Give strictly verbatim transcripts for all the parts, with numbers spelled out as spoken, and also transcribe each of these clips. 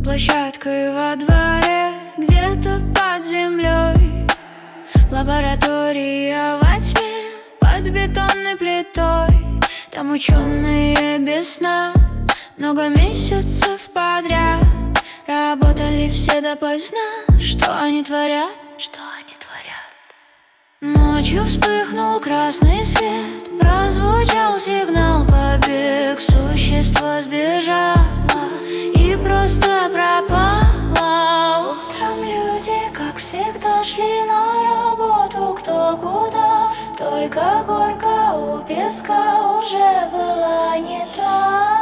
Под площадкой во дворе, где-то под землей, лаборатория во тьме, под бетонной плитой. Там ученые без сна много месяцев подряд работали все допоздна. Что они творят? Что они творят? Ночью вспыхнул красный свет, прозвучал сигнал побег. Существо сбежало и просто пропало. Утром люди, как всегда, шли на работу, кто куда. Только горка у песка уже была не та.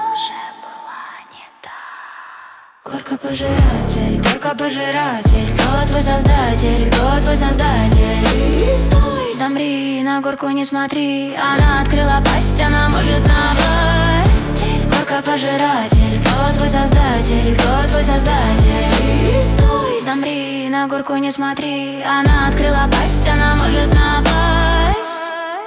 Горка-пожиратель, горка-пожиратель, кто твой создатель, кто твой создатель? Стой, замри, на горку не смотри, она открыла пасть, она может напасть. Горка-пожиратель, кто твой создатель, кто твой создатель? Стой, замри, на горку не смотри, она открыла пасть, она может напасть.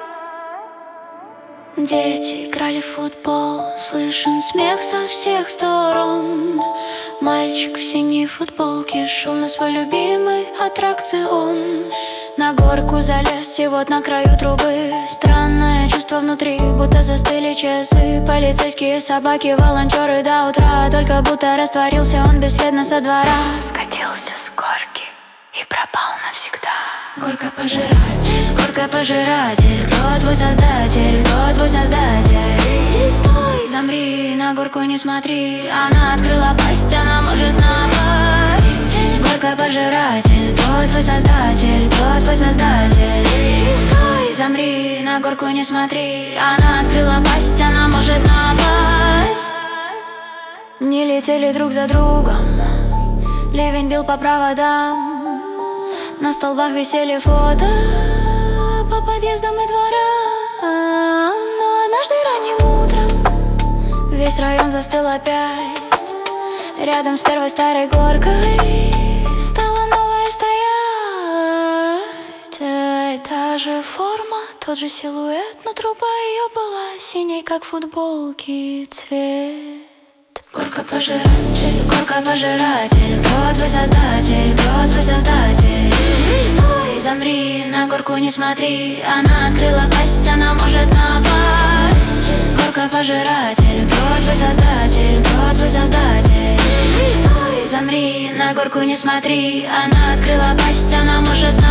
Дети играли в футбол, слышен смех со всех сторон. Мальчик в синей футболке шел на свой любимый аттракцион. На горку залез, и вот на краю трубы странное чувство внутри, будто застыли часы. Полицейские собаки, волонтеры до утра. Только будто растворился он бесследно со двора. Скатился с горки и пропал навсегда. Горка-пожиратель, горка-пожиратель, кто твой создатель, кто твой создатель? Стой, замри, на горку не смотри, она открыла пасть, она может напасть. Горка-пожиратель, кто твой создатель, кто твой создатель? Стой, замри, на горку не смотри, она открыла пасть, она может напасть. Не летели друг за другом, ливень бил по проводам. На столбах висели фото по подъездам и дворам. Но однажды ранним утром весь район застыл опять. Рядом с первой старой горкой стала новая стоять. Та же форма, тот же силуэт, но труба ее была синей, как футболки цвет. Горка-пожиратель, горка-пожиратель, кто твой создатель, кто твой создатель? Стой, замри, на горку не смотри, она открыла пасть, она может напасть. Горка-пожиратель, кто твой создатель, кто твой создатель? Стой, замри, на горку не смотри, она открыла пасть, она может напасть.